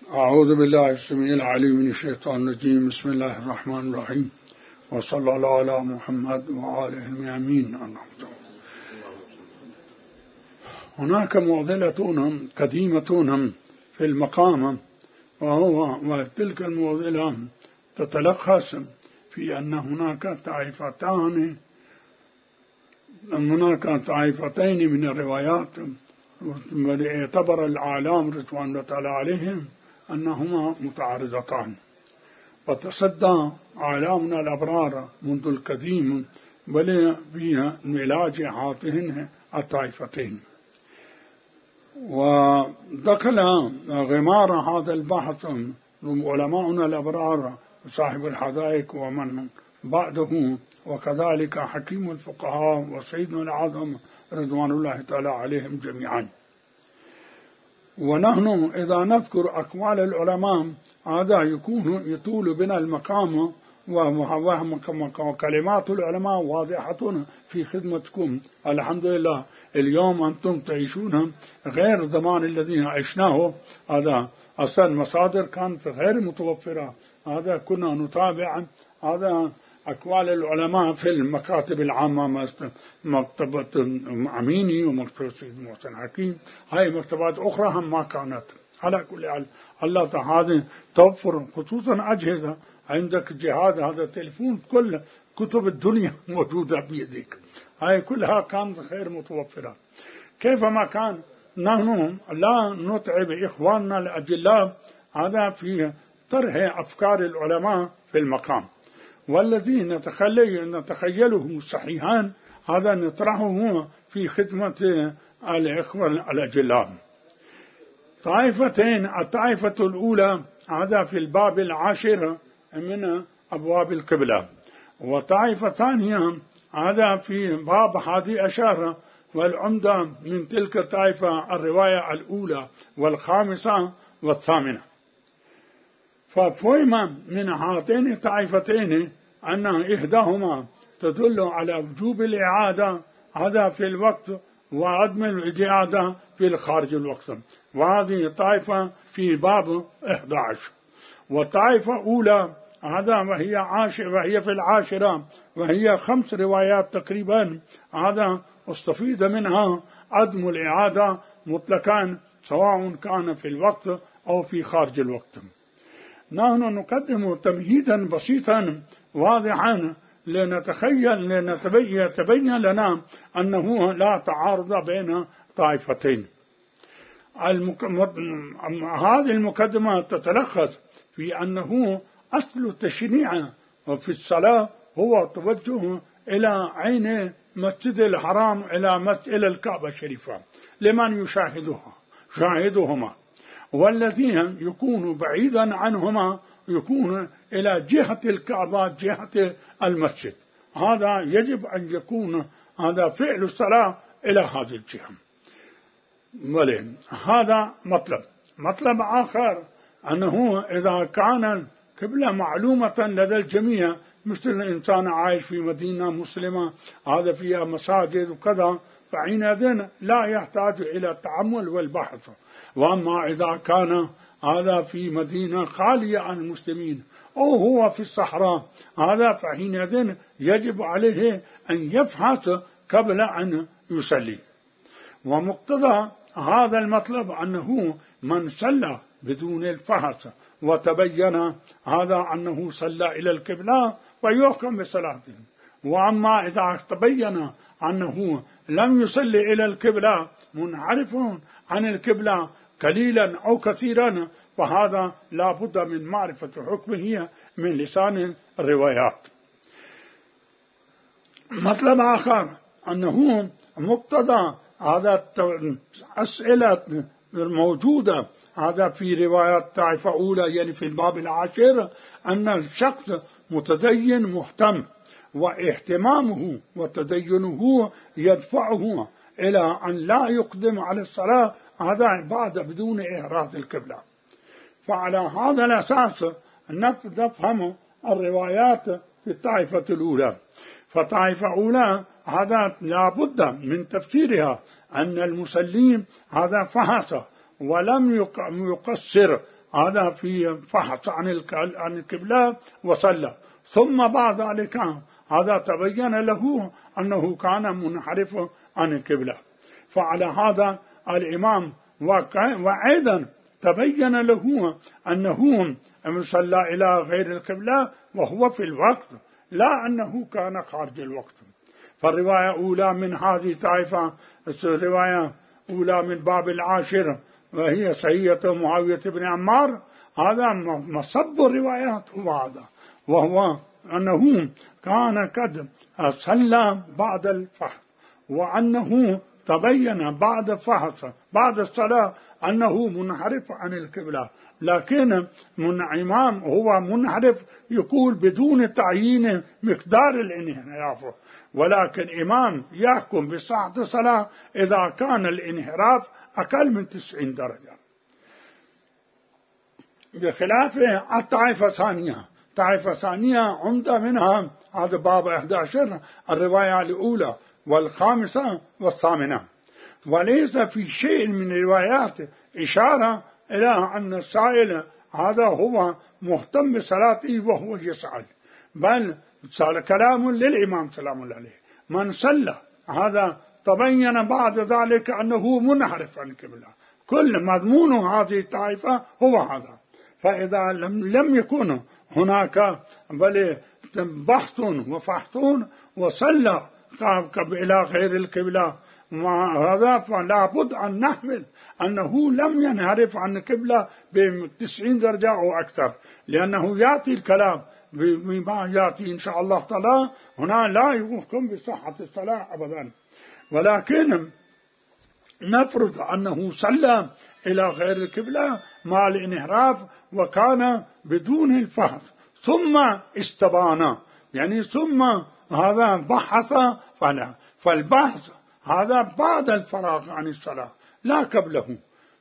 أعوذ بالله السميع العليم من الشيطان الرجيم. بسم الله الرحمن الرحيم، وصلى الله على محمد وآله الميامين. هناك معضلة قديمة في المقام، وتلك المعضلة تتلخص في أن هناك طائفتين من الروايات يعتبر العالم رضوان الله تعالى عليهم أنهما متعارضتان، وتصدى عالمنا الأبرار منذ القديم بل في علاج هاتين الطائفتين. ودخل غمار هذا البحث علماؤنا الأبرار صاحب الحدائق ومن بعده، وكذلك حكيم الفقهاء وسيدنا العظم رضوان الله تعالى عليهم جميعا. ونحن إذا نذكر أقوال العلماء هذا يطول بنا المقام، وكلمات العلماء واضحة في خدمتكم. الحمد لله اليوم أنتم تعيشون غير الزمان الذي عشناه. هذا أصلا مصادر كانت غير متوفرة. هذا كنا نتابع هذا أقوال العلماء في المكاتب العامة، مكتبة أميني ومكتبة سيد محسن حكيم، هاي مكتبات أخرى هم ما كانت. على كل حال الله تعالى توفر، خصوصا أجهزة عندك جهاز هذا التليفون، كل كتب الدنيا موجودة بيدك، هاي كلها كانت غير متوفرة. كيفما كان نحن لا نتعب إخواننا الأجلاء هذا في طرح أفكار العلماء في المقام، والذي نتخيله صحيحا هذا نطرحه في خدمة الإخوة الأجلاء. طائفتين، الطائفة الأولى هذا في الباب العاشر من أبواب القبلة، وطائفة ثانية هذا في باب 11، والعمدة من تلك الطائفة الرواية الأولى والخامسة والثامنة. ففهم من هاتين الطائفتين أن إحداهما تدل على وجوب الإعادة هذا في الوقت وعدم الإعادة في الخارج الوقت، وهذه طائفة في باب 11. والطائفة أولى هذا وهي في العاشرة، وهي 5 روايات تقريبا، هذا استفيد منها عدم الإعادة مطلقا سواء كان في الوقت أو في خارج الوقت. نحن نقدم تمهيدا بسيطا واضحا يتبين لنا أنه لا تعارض بين طائفتين. هذه المقدمة تتلخص في أنه أصل التشريع في الصلاة هو توجه إلى عين مسجد الحرام إلى الكعبة الشريفة لمن يشاهدهما، والذين يكون بعيدا عنهما يكون إلى جهة الكعبة جهة المسجد. هذا يجب أن يكون هذا فعل الصلاة إلى هذه الجهة. هذا مطلب آخر أنه إذا كان القبلة معلومة لدى الجميع، مثل الإنسان عايش في مدينة مسلمة هذا فيها مساجد وكذا، فحينئذ لا يحتاج إلى التأمل والبحث. وأما إذا كان هذا في مدينة خالية عن المسلمين أو هو في الصحراء هذا، فحينئذ يجب عليه أن يفحص قبل أن يصلي. ومقتضى هذا المطلب أنه من صلى بدون الفحص وتبين هذا أنه صلى إلى القبلة فيحكم بصلاته. وأما إذا تبين أنه لم يصلي إلى القبلة، منحرف عن القبلة قليلا أو كثيرا، فهذا لا بد من معرفة حكمه من لسان الروايات. مطلب آخر أنه مقتضى هذا أسئلة الموجودة هذا في روايات طائفة أولى يعني في الباب العاشر، أن الشخص متدين مهتم، واهتمامه وتدينه يدفعه إلى أن لا يقدم على الصلاة هذا بعد بدون إعراض القبلة. فعلى هذا الأساس نفهم الروايات في الطائفة الأولى. فطائفة أولى هذا لا بد من تفسيرها أن المسلم هذا فحص ولم يقصر هذا في فحص عن القبلة وصلى، ثم بعد ذلك هذا تبين له أنه كان منحرف عن القبلة. فعلى هذا الإمام وأيضا تبين له أنه صلى إلى غير القبلة وهو في الوقت، لا أنه كان خارج الوقت. فالرواية أولى من هذه الطائفة، الرواية أولى من باب العاشر وهي صحيحة معاوية بن عمار، هذا مصب الروايات هو هذا، وهو أنه كان قد صلى بعد الفحص، وأنه تبين بعد فحص بعد الصلاة أنه منحرف عن القبلة. لكن من إمام هو منحرف يقول بدون تعيين مقدار الانحراف، ولكن إمام يحكم بصحة الصلاة إذا كان الانحراف أقل من 90 درجة، بخلاف الطائفة الثانية. طائفة ثانية عمدة منها هذا باب 11 الرواية الأولى والخامسة والثامنة، وليس في شيء من الروايات إشارة إلى أن السائل هذا هو مهتم بصلاته وهو يسأل، بل صار كلام للإمام سلام الله عليه. من صلى هذا تبين بعد ذلك أنه منحرف عن القبلة، كل مضمون هذه الطائفة هو هذا. فإذا لم يكن هناك بل بحث وفحص وصلى إلى غير القبلة هذا، فلا بد أن نحمل أنه لم ينحرف عن القبلة ب90 درجة أو أكثر، لأنه يأتي الكلام بما يأتي إن شاء الله تعالى هنا لا يحكم بصحة الصلاة أبدا. ولكن نفرض أنه صلى إلى غير القبلة مع الانحراف وكان بدون الفحص ثم استبان، يعني ثم هذا بحث فالبحث هذا بعد الفراغ عن الصلاة لا قبله.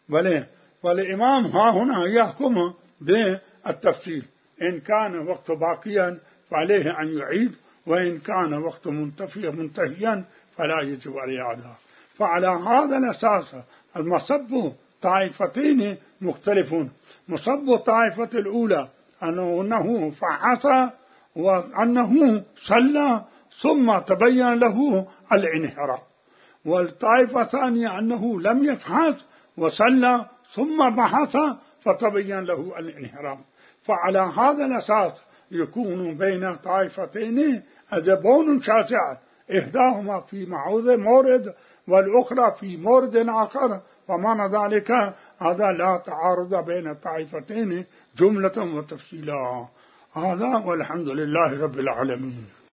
والإمام ها هنا يحكم بالتفصيل، إن كان وقت باقيا فعليه أن يعيد، وإن كان وقت منتهيا فلا يجب عليه عادها. فعلى هذا الأساس المصب طائفتين مختلفون. مصب الطائفة الأولى أنه فحص وأنه صلى ثم تبين له الانحراف، والطائفة الثانية أنه لم يفحص وصلى ثم بحث فتبين له الانحراف. فعلى هذا الأساس يكون بين طائفتين أدبون شاسع، إحداهما في مورد والأخرى في مورد آخر، ومعنى ذلك هذا لا تعارض بين الطائفتين جملة وتفصيلا. هذا والحمد لله رب العالمين.